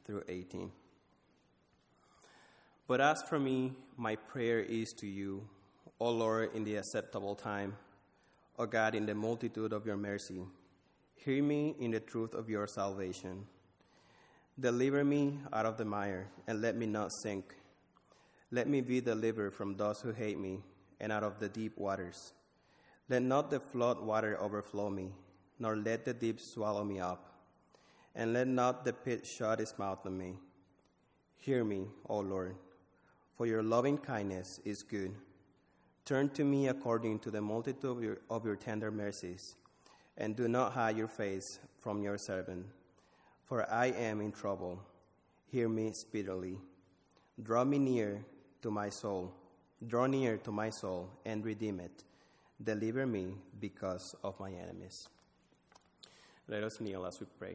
through 18. But as for me, my prayer is to you, O Lord, in the acceptable time, O God, in the multitude of your mercy. Hear me in the truth of your salvation. Deliver me out of the mire, and let me not sink. Let me be delivered from those who hate me, and out of the deep waters. Let not the flood water overflow me, nor let the deep swallow me up, and let not the pit shut its mouth on me. Hear me, O Lord, for your loving kindness is good. Turn to me according to the multitude of your tender mercies, and do not hide your face from your servant. For I am in trouble. Hear me speedily. Draw near to my soul, and redeem it. Deliver me because of my enemies. Let us kneel as we pray.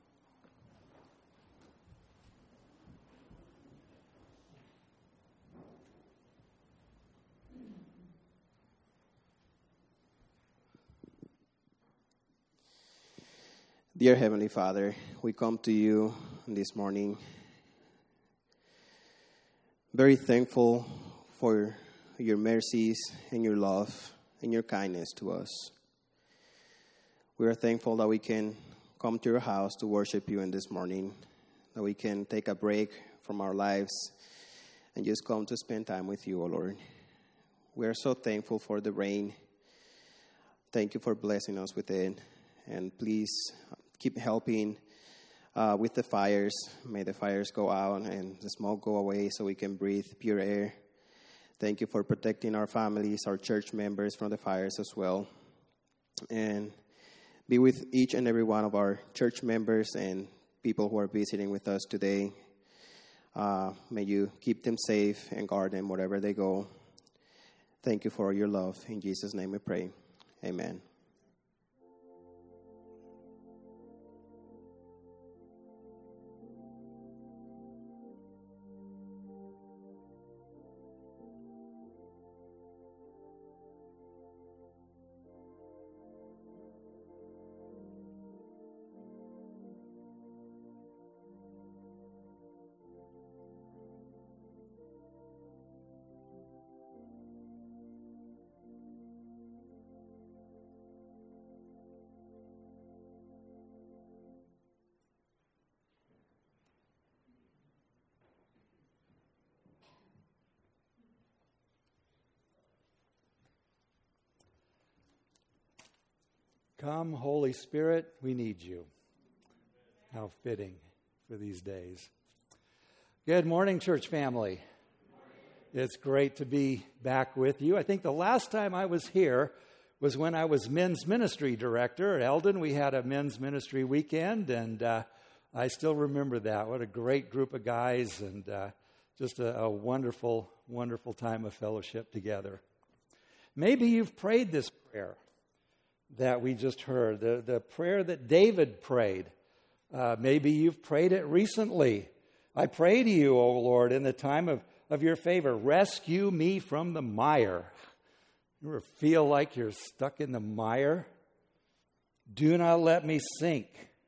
Dear Heavenly Father, we come to you this morning very thankful for your mercies and your love and your kindness to us. We are thankful that we can come to your house to worship you in this morning, that we can take a break from our lives and just come to spend time with you, O Lord. We are so thankful for the rain. Thank you for blessing us with it. And please keep helping with the fires. May the fires go out and the smoke go away so we can breathe pure air. Thank you for protecting our families, our church members from the fires as well. And be with each and every one of our church members and people who are visiting with us today. May you keep them safe and guard them wherever they go. Thank you for your love. In Jesus' name we pray. Amen. Come, Holy Spirit, we need you. How fitting for these days. Good morning, church family. It's great to be back with you. I think the last time I was here was when I was men's ministry director at Eldon. We had a men's ministry weekend, and I still remember that. What a great group of guys, and just a wonderful, wonderful time of fellowship together. Maybe you've prayed this prayer that we just heard, the prayer that David prayed. Maybe you've prayed it recently. I pray to you, O Lord, in the time of your favor, rescue me from the mire. You ever feel like you're stuck in the mire? Do not let me sink.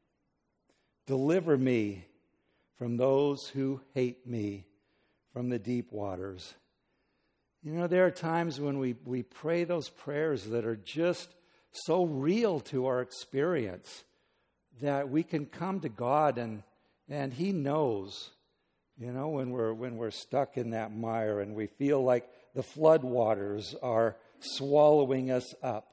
Deliver me from those who hate me, from the deep waters. You know, there are times when we pray those prayers that are just so real to our experience that we can come to God and He knows, you know, when we're stuck in that mire and we feel like the floodwaters are swallowing us up.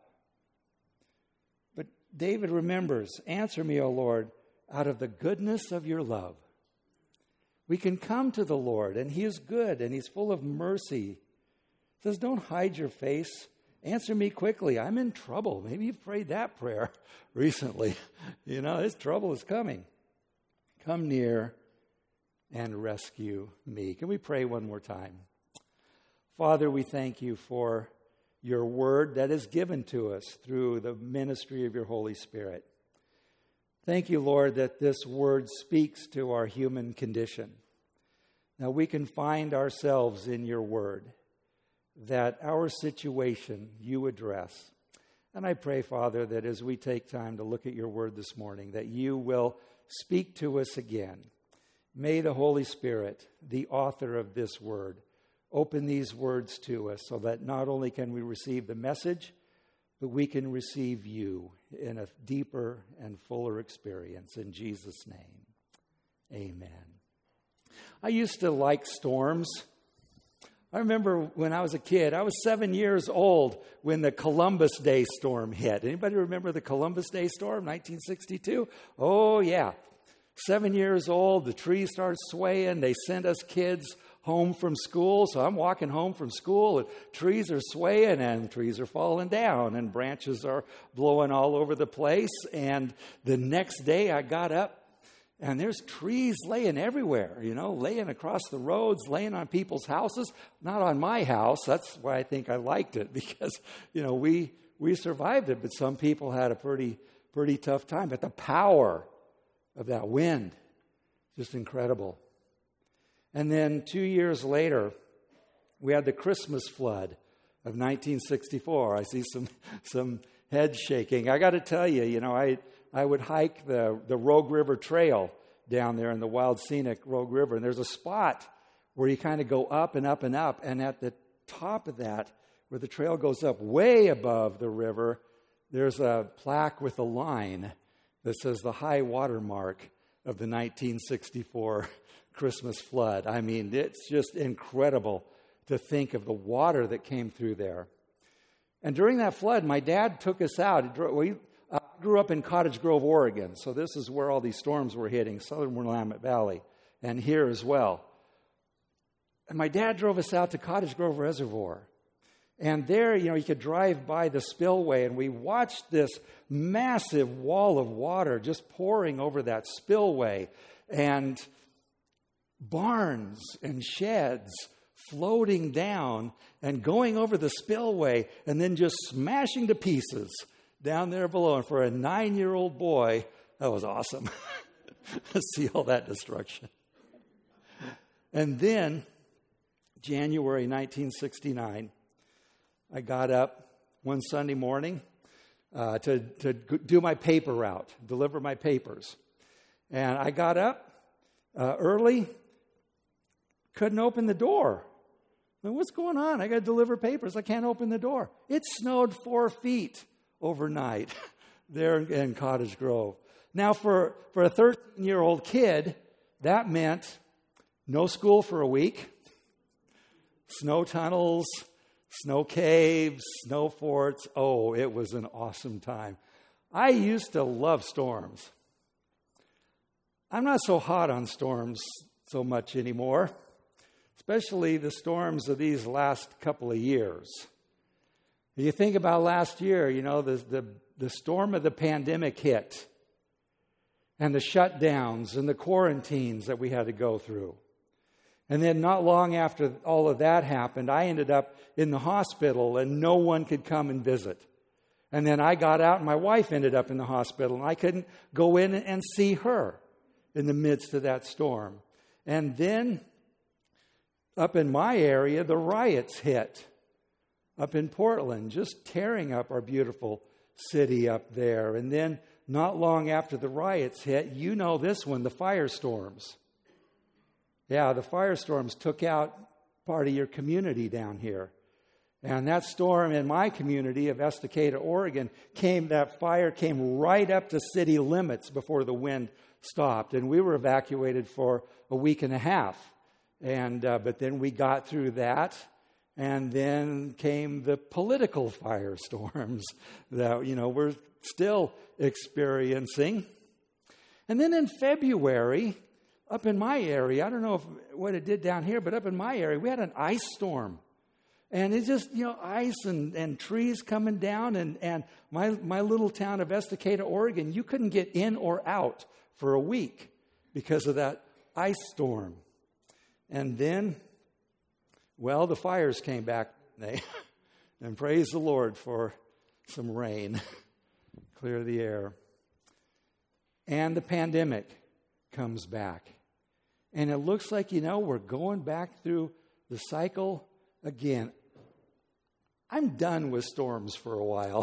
But David remembers, answer me, O Lord, out of the goodness of your love. We can come to the Lord, and He is good and He's full of mercy. He says, don't hide your face. Answer me quickly. I'm in trouble. Maybe you've prayed that prayer recently. You know, this trouble is coming. Come near and rescue me. Can we pray one more time? Father, we thank you for your word that is given to us through the ministry of your Holy Spirit. Thank you, Lord, that this word speaks to our human condition. Now we can find ourselves in your word, that our situation you address. And I pray, Father, that as we take time to look at your word this morning, that you will speak to us again May the Holy Spirit, the author of this word, open these words to us so that not only can we receive the message, but we can receive you in a deeper and fuller experience. In Jesus' name, amen. I used to like storms. I remember when I was a kid, I was 7 years old when the Columbus Day storm hit. Anybody remember the Columbus Day storm, 1962? Oh, yeah. 7 years old, the trees start swaying. They sent us kids home from school. So I'm walking home from school, and trees are swaying, and trees are falling down, and branches are blowing all over the place. And the next day I got up, and there's trees laying everywhere, laying across the roads, laying on people's houses. Not on my house. That's why I think I liked it, because, we survived it, but some people had a pretty tough time. But the power of that wind, just incredible. And then 2 years later, we had the Christmas flood of 1964. I see some heads shaking. I got to tell you, I would hike the Rogue River Trail down there in the wild scenic Rogue River, and there's a spot where you kind of go up and up and up, and at the top of that, where the trail goes up way above the river, there's a plaque with a line that says the high water mark of the 1964 Christmas flood. I mean, it's just incredible to think of the water that came through there. And during that flood, my dad took us out. I grew up in Cottage Grove, Oregon, so this is where all these storms were hitting, southern Willamette Valley, and here as well. And my dad drove us out to Cottage Grove Reservoir. And there, you could drive by the spillway, and we watched this massive wall of water just pouring over that spillway, and barns and sheds floating down and going over the spillway and then just smashing to pieces down there below. And for a 9-year-old boy, that was awesome to see all that destruction. And then, January 1969, I got up one Sunday morning to do my paper route, deliver my papers. And I got up early, couldn't open the door. What's going on? I got to deliver papers. I can't open the door. It snowed 4 feet overnight there in Cottage Grove. Now, for a 13-year-old kid, that meant no school for a week, snow tunnels, snow caves, snow forts. Oh, it was an awesome time. I used to love storms. I'm not so hot on storms so much anymore, especially the storms of these last couple of years. You think about last year, the storm of the pandemic hit, and the shutdowns and the quarantines that we had to go through. And then not long after all of that happened, I ended up in the hospital and no one could come and visit. And then I got out and my wife ended up in the hospital and I couldn't go in and see her in the midst of that storm. And then up in my area, the riots hit up in Portland, just tearing up our beautiful city up there. And then not long after the riots hit, this one, the firestorms. Yeah, the firestorms took out part of your community down here. And that storm in my community of Estacada, Oregon, that fire came right up to city limits before the wind stopped. And we were evacuated for a week and a half. And but then we got through that. And then came the political firestorms that, we're still experiencing. And then in February, up in my area, I don't know what it did down here, but up in my area, we had an ice storm. And it's just, ice and trees coming down. And my little town of Estacada, Oregon, you couldn't get in or out for a week because of that ice storm. And then, the fires came back, and praise the Lord for some rain, clear the air. And the pandemic comes back. And it looks like, we're going back through the cycle again. I'm done with storms for a while.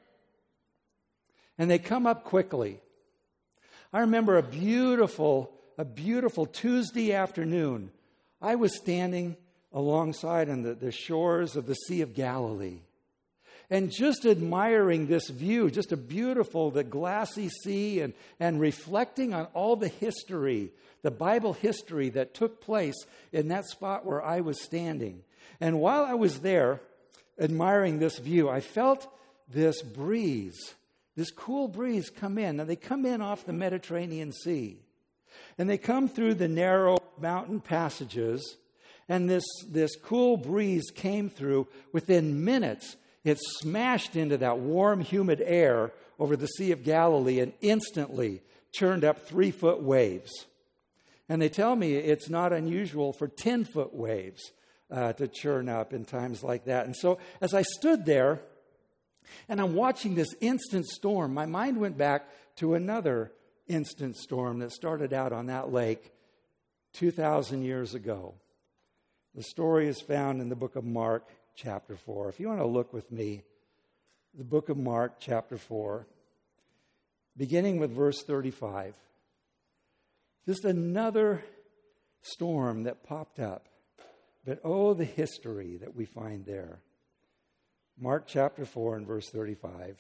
And they come up quickly. I remember a beautiful a beautiful Tuesday afternoon, I was standing alongside on the shores of the Sea of Galilee and just admiring this view, just a beautiful, the glassy sea, and reflecting on all the history, the Bible history that took place in that spot where I was standing. And while I was there admiring this view, I felt this breeze, this cool breeze come in. Now, they come in off the Mediterranean Sea, and they come through the narrow mountain passages, and this cool breeze came through. Within minutes, it smashed into that warm, humid air over the Sea of Galilee and instantly churned up 3-foot waves. And they tell me it's not unusual for 10-foot waves to churn up in times like that. And so as I stood there and I'm watching this instant storm, my mind went back to another instant storm that started out on that lake 2,000 years ago. The story is found in the book of Mark, chapter 4. If you want to look with me, the book of Mark, chapter 4, beginning with verse 35. Just another storm that popped up. But oh, the history that we find there. Mark chapter 4 and verse 35.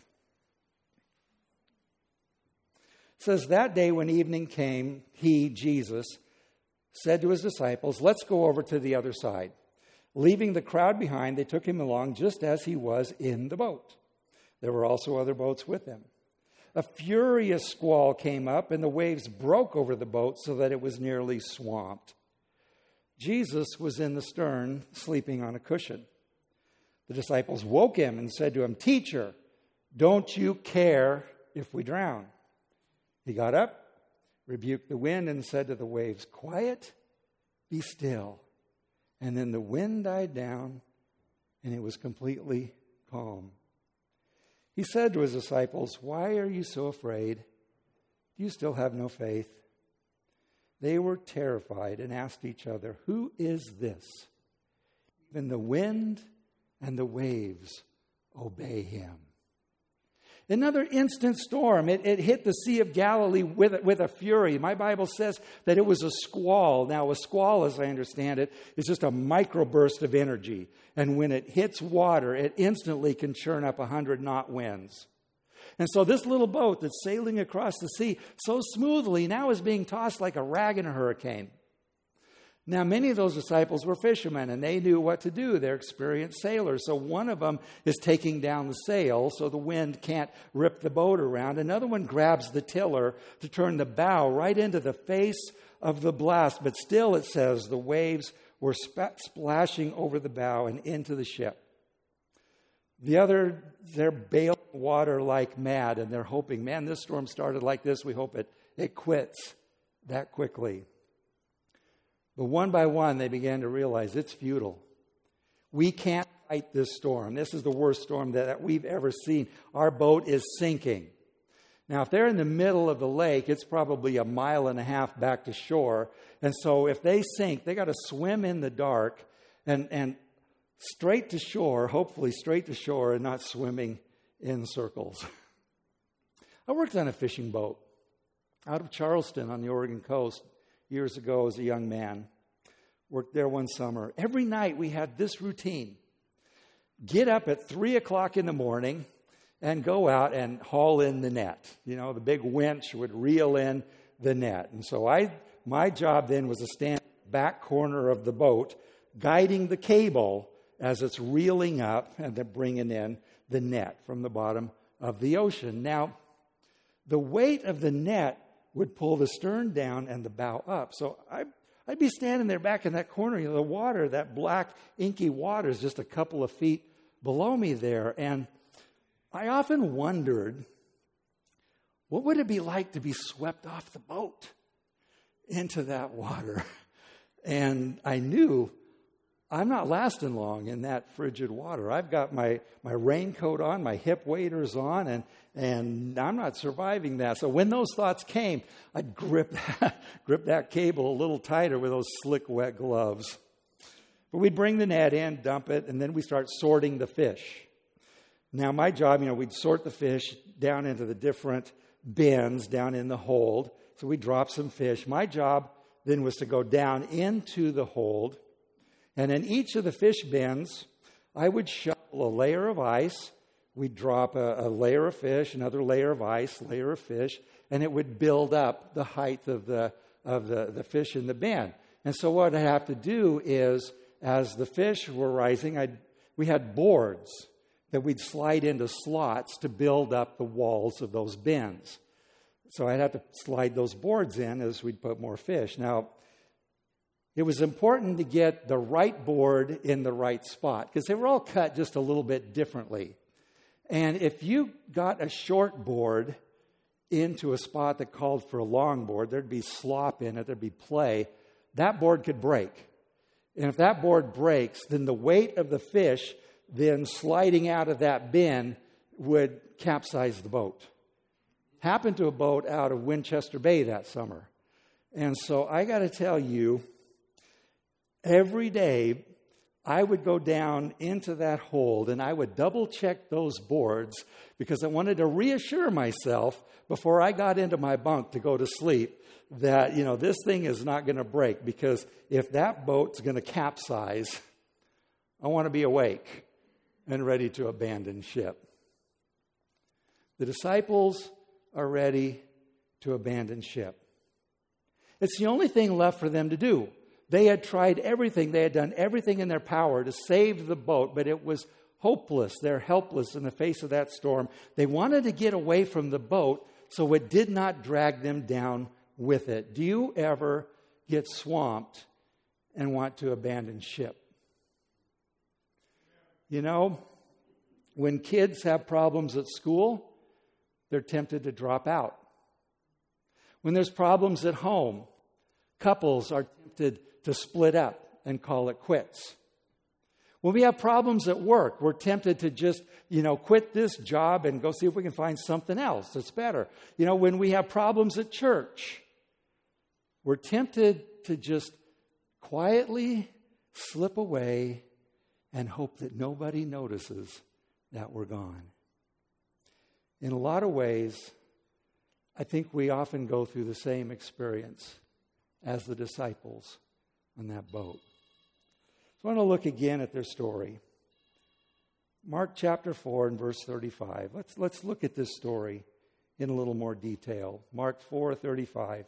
It says, that day when evening came, he, Jesus, said to his disciples, let's go over to the other side. Leaving the crowd behind, they took him along just as he was in the boat. There were also other boats with him. A furious squall came up, and the waves broke over the boat so that it was nearly swamped. Jesus was in the stern, sleeping on a cushion. The disciples woke him and said to him, Teacher, don't you care if we drown? He got up, rebuked the wind, and said to the waves, Quiet, be still. And then the wind died down, and it was completely calm. He said to his disciples, Why are you so afraid? Do you still have no faith? They were terrified and asked each other, Who is this? Even the wind and the waves obey him. Another instant storm. It hit the Sea of Galilee with a fury. My Bible says that it was a squall. Now, a squall, as I understand it, is just a microburst of energy. And when it hits water, it instantly can churn up 100-knot winds. And so this little boat that's sailing across the sea so smoothly now is being tossed like a rag in a hurricane. Now, many of those disciples were fishermen, and they knew what to do. They're experienced sailors. So one of them is taking down the sail so the wind can't rip the boat around. Another one grabs the tiller to turn the bow right into the face of the blast. But still, it says, the waves were splashing over the bow and into the ship. The other, they're bailing water like mad, and they're hoping, man, this storm started like this. We hope it quits that quickly. But one by one, they began to realize it's futile. We can't fight this storm. This is the worst storm that we've ever seen. Our boat is sinking. Now, if they're in the middle of the lake, it's probably 1.5 miles back to shore. And so if they sink, they got to swim in the dark and straight to shore, hopefully straight to shore, and not swimming in circles. I worked on a fishing boat out of Charleston on the Oregon coast years ago as a young man. Worked there one summer. Every night we had this routine. Get up at 3 o'clock in the morning and go out and haul in the net. You know, the big winch would reel in the net. And so my job then was to stand in the back corner of the boat, guiding the cable as it's reeling up and then bringing in the net from the bottom of the ocean. Now, the weight of the net would pull the stern down and the bow up. So I'd be standing there back in that corner. You know, the water, that black, inky water is just a couple of feet below me there. And I often wondered, what would it be like to be swept off the boat into that water? And I knew I'm not lasting long in that frigid water. I've got my raincoat on, my hip waders on, and I'm not surviving that. So when those thoughts came, I'd grip that cable a little tighter with those slick, wet gloves. But we'd bring the net in, dump it, and then we start sorting the fish. Now, my job, we'd sort the fish down into the different bins down in the hold, So we dropped some fish. My job then was to go down into the hold. And in each of the fish bins, I would shovel a layer of ice. We'd drop a layer of fish, another layer of ice, layer of fish, and it would build up the height of the fish in the bin. And so what I'd have to do is, as the fish were rising, we had boards that we'd slide into slots to build up the walls of those bins. So I'd have to slide those boards in as we'd put more fish. Now, it was important to get the right board in the right spot because they were all cut just a little bit differently. And if you got a short board into a spot that called for a long board, there'd be slop in it, there'd be play, that board could break. And if that board breaks, then the weight of the fish then sliding out of that bin would capsize the boat. Happened to a boat out of Winchester Bay that summer. And so I got to tell you, every day I would go down into that hold and I would double check those boards because I wanted to reassure myself before I got into my bunk to go to sleep that, this thing is not going to break, because if that boat's going to capsize, I want to be awake and ready to abandon ship. The disciples are ready to abandon ship. It's the only thing left for them to do. They had tried everything. They had done everything in their power to save the boat, but it was hopeless. They're helpless in the face of that storm. They wanted to get away from the boat so it did not drag them down with it. Do you ever get swamped and want to abandon ship? When kids have problems at school, they're tempted to drop out. When there's problems at home, couples are tempted to split up and call it quits. When we have problems at work, we're tempted to just, quit this job and go see if we can find something else that's better. When we have problems at church, we're tempted to just quietly slip away and hope that nobody notices that we're gone. In a lot of ways, I think we often go through the same experience as the disciples on that boat. So I want to look again at their story. Mark chapter 4 and verse 35. Let's look at this story in a little more detail. Mark 4:35.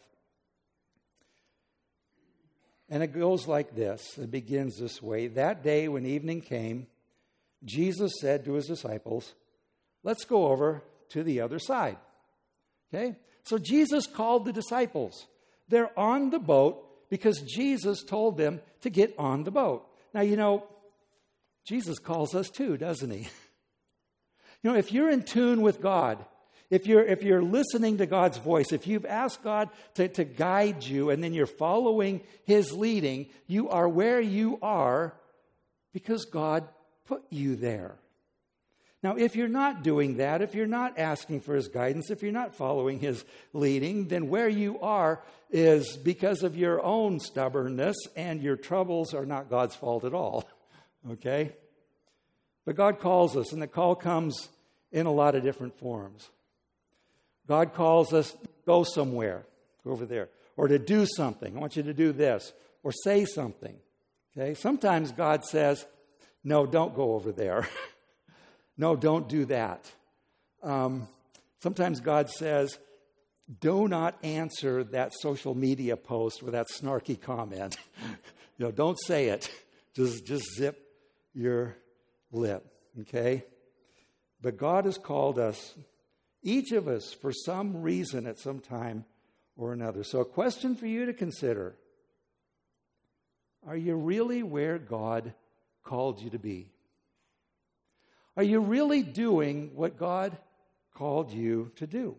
And it goes like this. It begins this way. That day when evening came, Jesus said to his disciples, "Let's go over to the other side." Okay? So Jesus called the disciples. They're on the boat because Jesus told them to get on the boat. Now, Jesus calls us too, doesn't he? If you're in tune with God, if you're listening to God's voice, if you've asked God to guide you and then you're following his leading, you are where you are because God put you there. Now, if you're not doing that, if you're not asking for his guidance, if you're not following his leading, then where you are is because of your own stubbornness, and your troubles are not God's fault at all. Okay? But God calls us, and the call comes in a lot of different forms. God calls us, go somewhere, go over there, or to do something. I want you to do this, or say something. Okay? Sometimes God says, no, don't go over there. No, don't do that. Sometimes God says, do not answer that social media post with that snarky comment. Don't say it. Just zip your lip, okay? But God has called us, each of us, for some reason at some time or another. So a question for you to consider. Are you really where God called you to be? Are you really doing what God called you to do?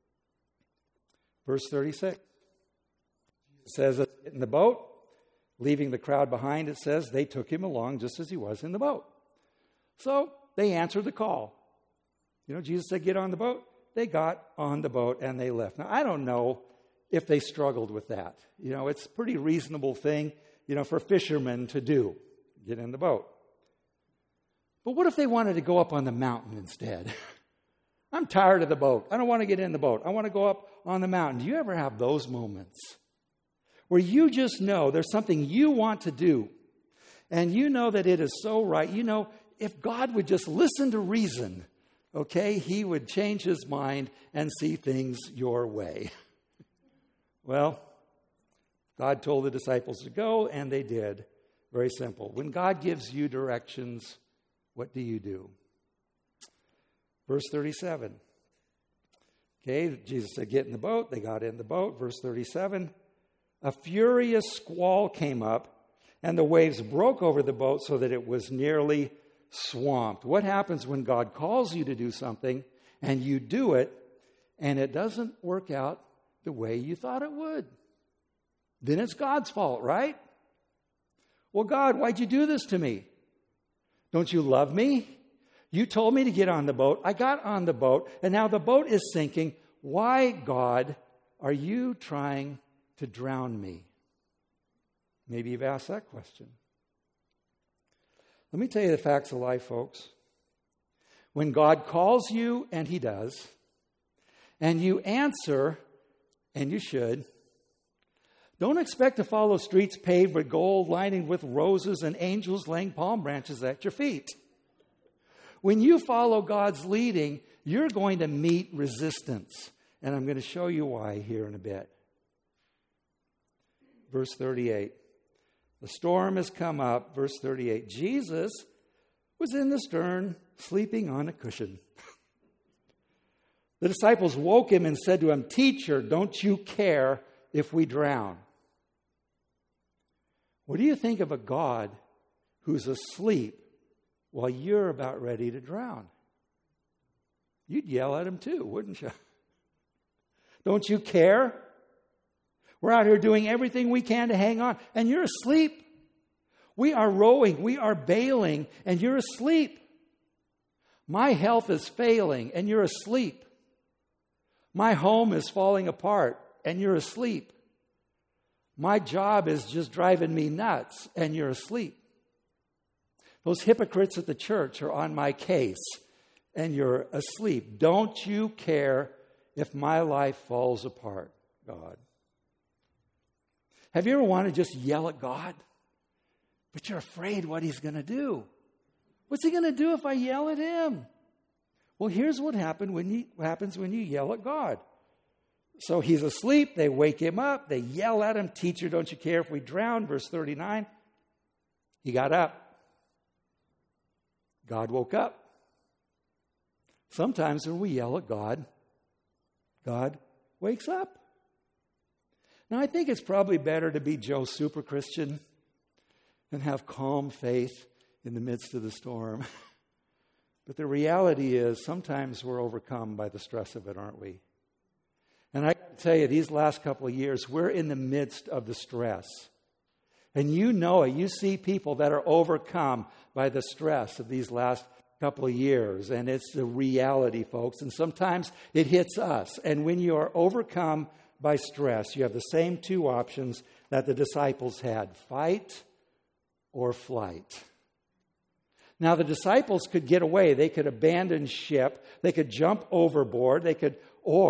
Verse 36. It says, in the boat, leaving the crowd behind, it says, they took him along just as he was in the boat. So they answered the call. Jesus said, get on the boat. They got on the boat and they left. Now, I don't know if they struggled with that. It's a pretty reasonable thing, for fishermen to do. Get in the boat. But what if they wanted to go up on the mountain instead? I'm tired of the boat. I don't want to get in the boat. I want to go up on the mountain. Do you ever have those moments where you just know there's something you want to do, and you know that it is so right? You know, if God would just listen to reason, okay, he would change his mind and see things your way. Well, God told the disciples to go, and they did. Very simple. When God gives you directions, what do? Verse 37. Okay, Jesus said, get in the boat. They got in the boat. Verse 37. A furious squall came up, and the waves broke over the boat so that it was nearly swamped. What happens when God calls you to do something, and you do it, and it doesn't work out the way you thought it would? Then it's God's fault, right? Well, God, why'd you do this to me? Don't you love me? You told me to get on the boat. I got on the boat, and now the boat is sinking. Why, God, are you trying to drown me? Maybe you've asked that question. Let me tell you the facts of life, folks. When God calls you, and he does, and you answer, and you should, don't expect to follow streets paved with gold, lining with roses, and angels laying palm branches at your feet. When you follow God's leading, you're going to meet resistance. And I'm going to show you why here in a bit. Verse 38. The storm has come up. Verse 38. Jesus was in the stern, sleeping on a cushion. The disciples woke him and said to him, Teacher, don't you care if we drown? What do you think of a God who's asleep while you're about ready to drown? You'd yell at him too, wouldn't you? Don't you care? We're out here doing everything we can to hang on, and you're asleep. We are rowing, we are bailing, and you're asleep. My health is failing, and you're asleep. My home is falling apart, and you're asleep. My job is just driving me nuts, and you're asleep. Those hypocrites at the church are on my case, and you're asleep. Don't you care if my life falls apart, God? Have you ever wanted to just yell at God? But you're afraid what he's going to do. What's he going to do if I yell at him? Well, here's what happens when you yell at God. So he's asleep. They wake him up. They yell at him, Teacher, don't you care if we drown? Verse 39. He got up. God woke up. Sometimes when we yell at God, God wakes up. Now, I think it's probably better to be Joe Super Christian and have calm faith in the midst of the storm. But the reality is sometimes we're overcome by the stress of it, aren't we? And I can tell you, these last couple of years, we're in the midst of the stress. And you know it. You see people that are overcome by the stress of these last couple of years. And it's the reality, folks. And sometimes it hits us. And when you are overcome by stress, you have the same two options that the disciples had: fight or flight. Now, the disciples could get away. They could abandon ship. They could jump overboard. They could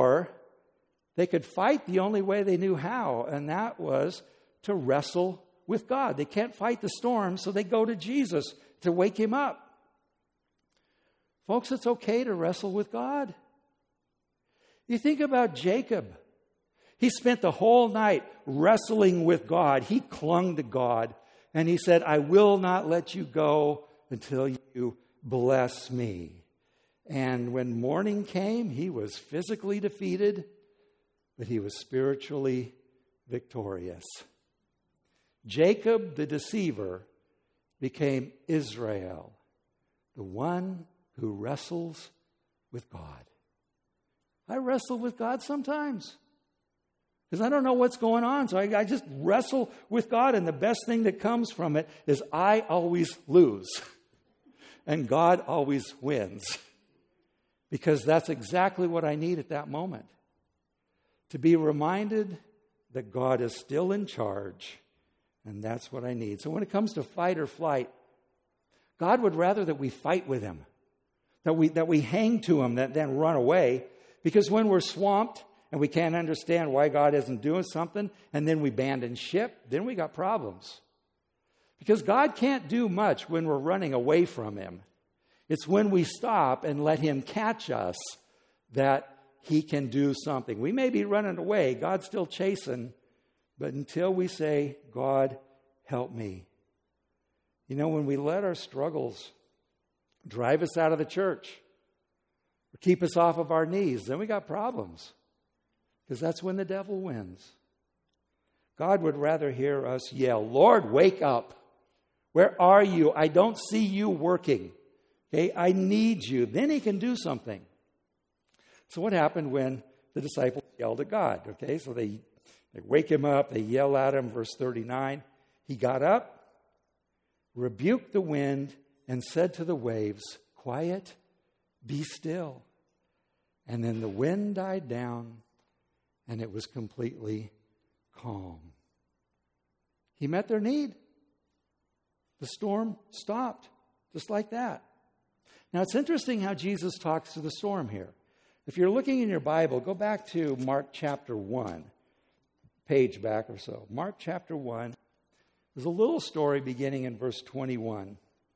fight the only way they knew how, and that was to wrestle with God. They can't fight the storm, so they go to Jesus to wake him up. Folks, it's okay to wrestle with God. You think about Jacob. He spent the whole night wrestling with God. He clung to God, and he said, I will not let you go until you bless me. And when morning came, he was physically defeated, but he was spiritually victorious. Jacob, the deceiver, became Israel, the one who wrestles with God. I wrestle with God sometimes because I don't know what's going on. So I just wrestle with God, and the best thing that comes from it is I always lose, and God always wins, because that's exactly what I need at that moment. To be reminded that God is still in charge, and that's what I need. So when it comes to fight or flight, God would rather that we fight with him, that we hang to him, that then run away. Because when we're swamped and we can't understand why God isn't doing something, and then we abandon ship, then we got problems. Because God can't do much when we're running away from him. It's when we stop and let him catch us that he can do something. We may be running away, God's still chasing, but until we say, God, help me. You know, when we let our struggles drive us out of the church, or keep us off of our knees, then we got problems. Because that's when the devil wins. God would rather hear us yell, Lord, wake up. Where are you? I don't see you working. Okay, I need you. Then he can do something. So what happened when the disciples yelled at God? Okay, so they wake him up, they yell at him, verse 39. He got up, rebuked the wind, and said to the waves, quiet, be still. And then the wind died down, and it was completely calm. He met their need. The storm stopped, just like that. Now, it's interesting how Jesus talks to the storm here. If you're looking in your Bible, go back to Mark chapter 1, page back or so. Mark chapter 1. There's a little story beginning in verse 21.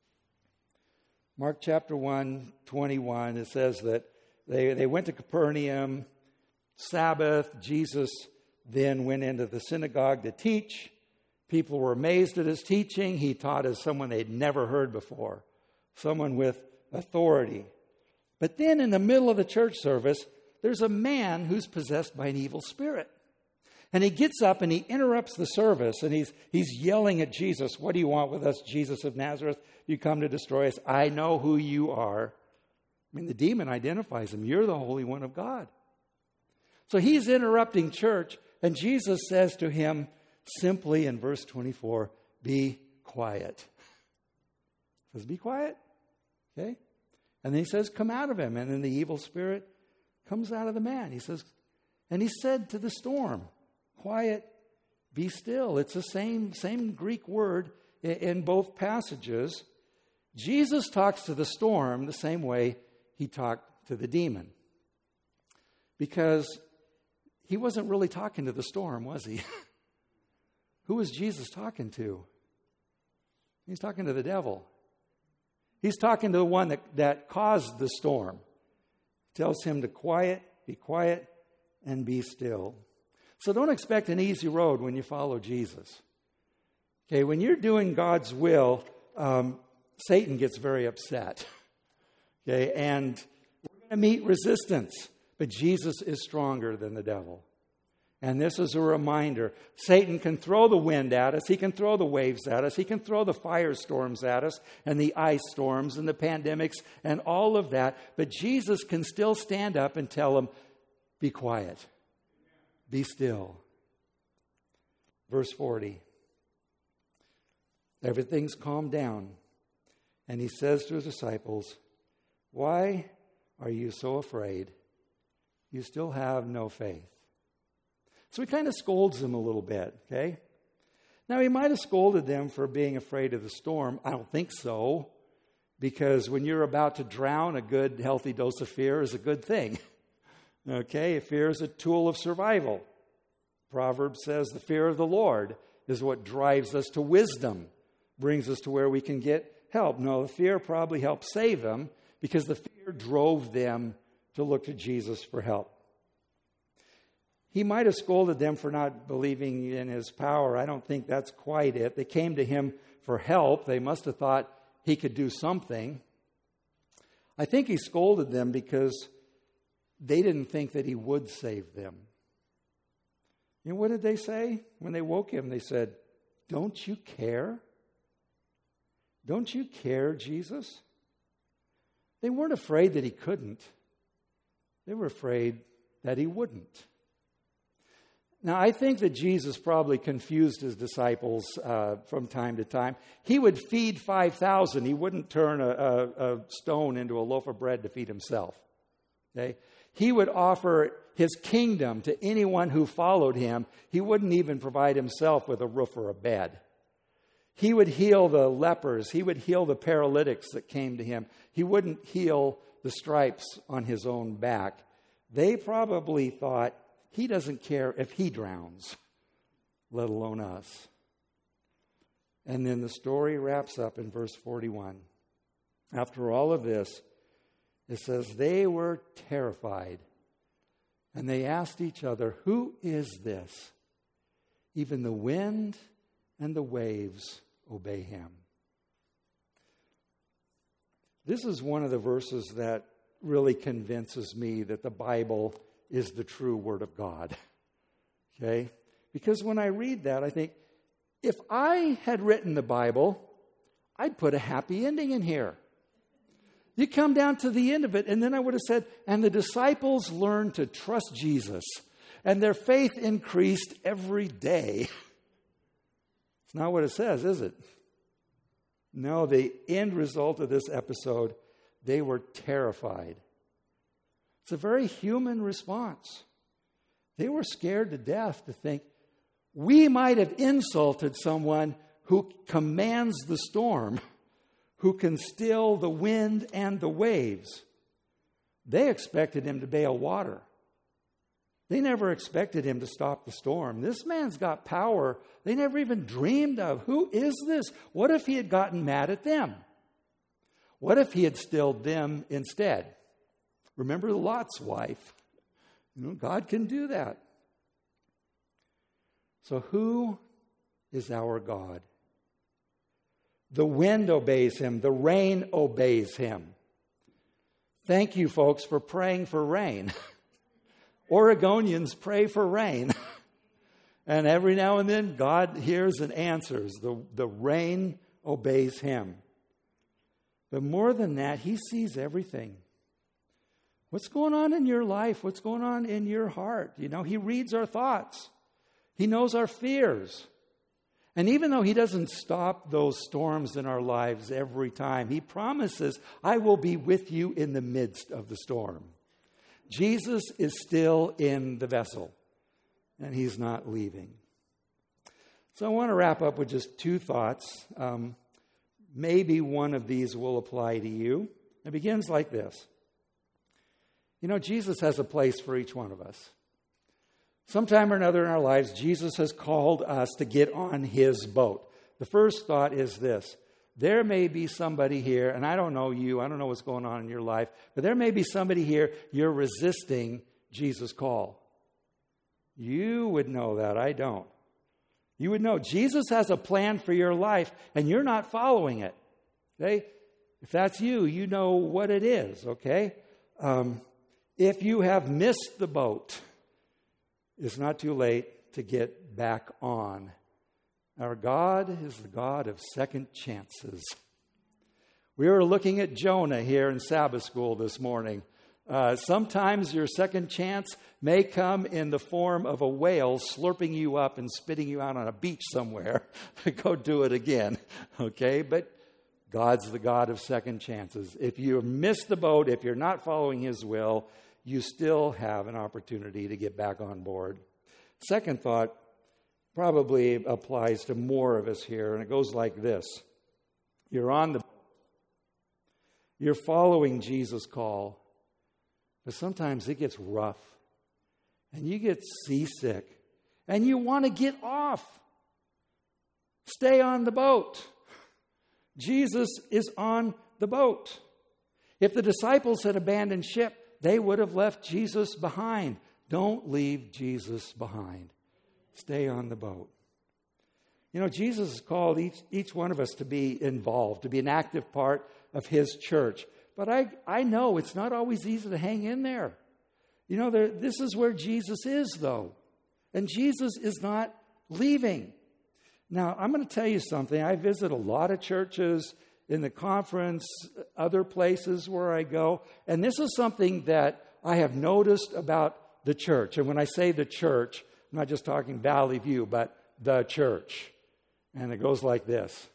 Mark chapter 1, 21, it says that they went to Capernaum, Sabbath. Jesus then went into the synagogue to teach. People were amazed at his teaching. He taught as someone they'd never heard before, someone with authority. But then in the middle of the church service, there's a man who's possessed by an evil spirit. And he gets up and he interrupts the service, and he's yelling at Jesus, what do you want with us, Jesus of Nazareth? You come to destroy us. I know who you are. I mean, the demon identifies him. You're the Holy One of God. So he's interrupting church, and Jesus says to him simply in verse 24, be quiet. He says, be quiet. Okay? And then he says, come out of him. And then the evil spirit comes out of the man. He says, and he said to the storm, quiet, be still. It's the same Greek word in both passages. Jesus talks to the storm the same way he talked to the demon. Because he wasn't really talking to the storm, was he? Who was Jesus talking to? He's talking to the devil. He's talking to the one that caused the storm. He tells him to be quiet, and be still. So don't expect an easy road when you follow Jesus. Okay, when you're doing God's will, Satan gets very upset. Okay, and we're going to meet resistance, but Jesus is stronger than the devil. And this is a reminder. Satan can throw the wind at us. He can throw the waves at us. He can throw the firestorms at us and the ice storms and the pandemics and all of that. But Jesus can still stand up and tell him, be quiet. Be still. Verse 40. Everything's calmed down. And he says to his disciples, why are you so afraid? You still have no faith. So he kind of scolds them a little bit, okay? Now, he might have scolded them for being afraid of the storm. I don't think so, because when you're about to drown, a good, healthy dose of fear is a good thing, okay? Fear is a tool of survival. Proverbs says the fear of the Lord is what drives us to wisdom, brings us to where we can get help. No, the fear probably helped save them because the fear drove them to look to Jesus for help. He might have scolded them for not believing in his power. I don't think that's quite it. They came to him for help. They must have thought he could do something. I think he scolded them because they didn't think that he would save them. You know, what did they say? When they woke him, they said, don't you care? Don't you care, Jesus? They weren't afraid that he couldn't. They were afraid that he wouldn't. Now, I think that Jesus probably confused his disciples from time to time. He would feed 5,000. He wouldn't turn a stone into a loaf of bread to feed himself. Okay? He would offer his kingdom to anyone who followed him. He wouldn't even provide himself with a roof or a bed. He would heal the lepers. He would heal the paralytics that came to him. He wouldn't heal the stripes on his own back, they probably thought, he doesn't care if he drowns, let alone us. And then the story wraps up in verse 41. After all of this, it says, they were terrified. And they asked each other, who is this? Even the wind and the waves obey him. This is one of the verses that really convinces me that the Bible is the true Word of God. Okay? Because when I read that, I think, if I had written the Bible, I'd put a happy ending in here. You come down to the end of it, and then I would have said, and the disciples learned to trust Jesus, and their faith increased every day. It's not what it says, is it? No, the end result of this episode, they were terrified. It's a very human response. They were scared to death to think, we might have insulted someone who commands the storm, who can still the wind and the waves. They expected him to bail water. They never expected him to stop the storm. This man's got power they never even dreamed of. Who is this? What if he had gotten mad at them? What if he had stilled them instead? Remember Lot's wife. God can do that. So who is our God? The wind obeys him. The rain obeys him. Thank you, folks, for praying for rain. Oregonians pray for rain. And every now and then, God hears and answers. The rain obeys him. But more than that, he sees everything. What's going on in your life? What's going on in your heart? He reads our thoughts. He knows our fears. And even though he doesn't stop those storms in our lives every time, he promises, I will be with you in the midst of the storm. Jesus is still in the vessel, and he's not leaving. So I want to wrap up with just two thoughts. Maybe one of these will apply to you. It begins like this. Jesus has a place for each one of us. Sometime or another in our lives, Jesus has called us to get on his boat. The first thought is this. There may be somebody here, and I don't know you, I don't know what's going on in your life, but there may be somebody here, you're resisting Jesus' call. You would know that, I don't. You would know Jesus has a plan for your life, and you're not following it. Okay? If that's you, you know what it is, okay? If you have missed the boat, it's not too late to get back on. Our God is the God of second chances. We were looking at Jonah here in Sabbath school this morning. Sometimes your second chance may come in the form of a whale slurping you up and spitting you out on a beach somewhere. Go do it again, okay? But God's the God of second chances. If you miss the boat, if you're not following his will, you still have an opportunity to get back on board. Second thought probably applies to more of us here, and it goes like this. You're following Jesus' call, but sometimes it gets rough, and you get seasick, and you want to get off. Stay on the boat. Jesus is on the boat. If the disciples had abandoned ship, they would have left Jesus behind. Don't leave Jesus behind. Stay on the boat. Jesus has called each one of us to be involved, to be an active part of his church. But I know it's not always easy to hang in there. This is where Jesus is, though. And Jesus is not leaving. Now, I'm going to tell you something. I visit a lot of churches in the conference, other places where I go. And this is something that I have noticed about the church. And when I say the church, I'm not just talking Valley View, but the church. And it goes like this.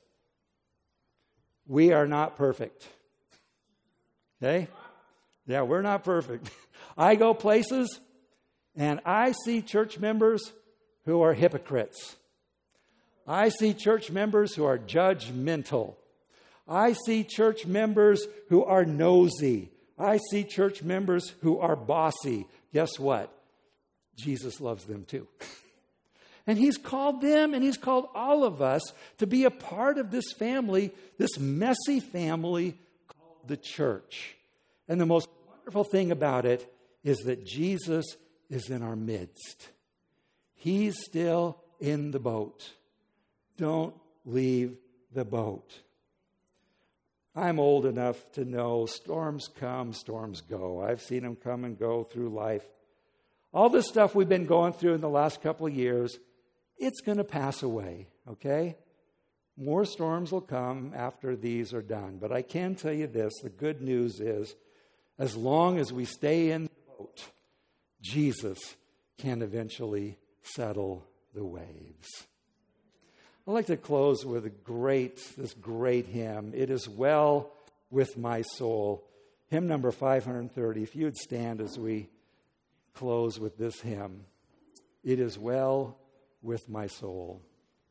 We are not perfect. Okay? Yeah, we're not perfect. I go places and I see church members who are hypocrites. I see church members who are judgmental. I see church members who are nosy. I see church members who are bossy. Guess what? Jesus loves them too. And He's called them and He's called all of us to be a part of this family, this messy family called the church. And the most wonderful thing about it is that Jesus is in our midst. He's still in the boat. Don't leave the boat. I'm old enough to know storms come, storms go. I've seen them come and go through life. All this stuff we've been going through in the last couple of years, it's going to pass away, okay? More storms will come after these are done. But I can tell you this, the good news is, as long as we stay in the boat, Jesus can eventually settle the waves. I'd like to close with this great hymn, It Is Well With My Soul. Hymn number 530. If you would stand as we close with this hymn. It is well with my soul.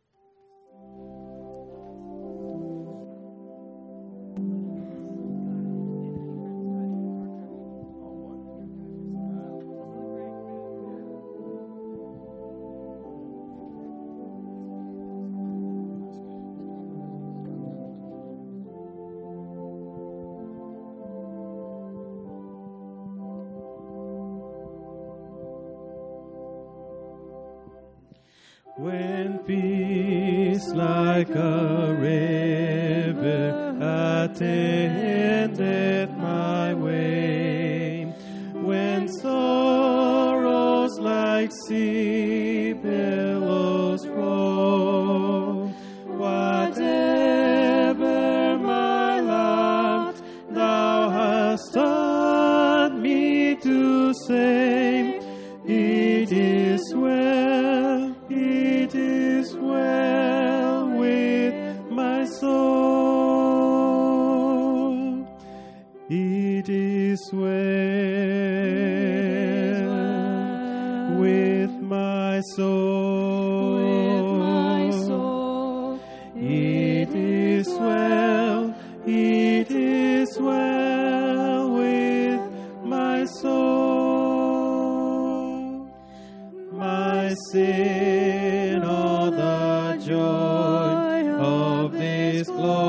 When peace like a river attendeth my way, when sorrows like sea billows roll, whatever my lot thou hast taught me to say, it is well, it is well with my soul. It is well with my soul. It is well, it is well with my soul. My sin, all the joy of this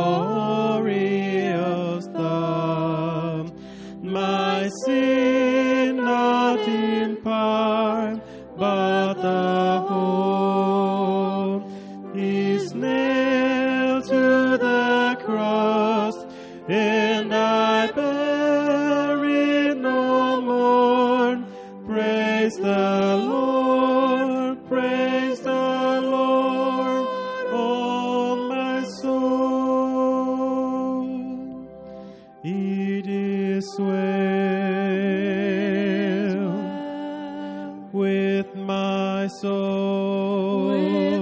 glorious thought. My sin, not in part, but the whole, is nailed to the cross, and I bear it no more. Praise the Lord, praise the Lord, oh my soul. It is well with my soul.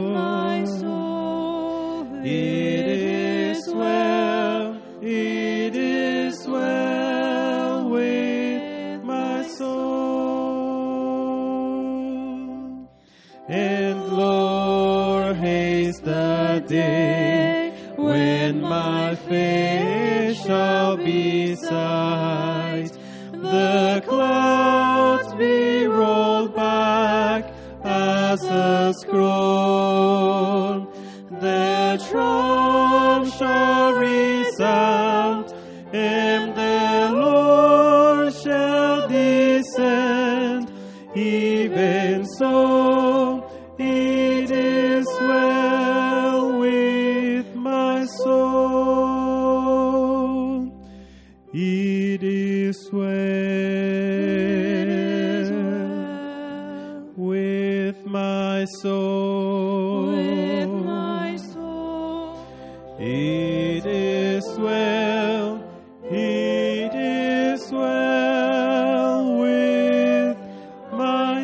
It is well, it is well with my soul. And Lord, haste the day when my face shall be sight, the clouds be rolled back as a scroll, the trump shall resound, and the Lord shall descend. Even so, it is well with my soul. It is well with my soul. It is well, it is well with my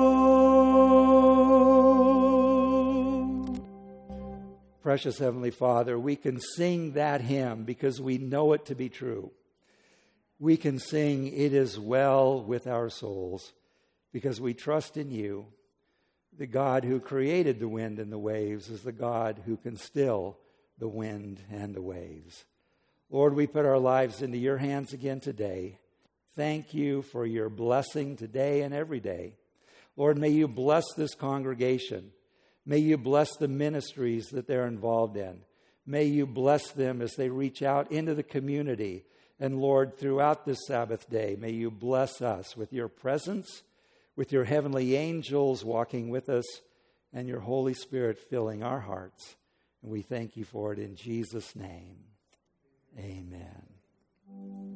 soul. Precious Heavenly Father, we can sing that hymn because we know it to be true. We can sing, It is well with our souls, because we trust in you. The God who created the wind and the waves is the God who can still the wind and the waves. Lord, we put our lives into your hands again today. thank you for your blessing today and every day. Lord, may you bless this congregation. May you bless the ministries that they're involved in. May you bless them as they reach out into the community. And Lord, throughout this Sabbath day, may you bless us with your presence, with your heavenly angels walking with us, and your Holy Spirit filling our hearts. And we thank you for it in Jesus' name. Amen.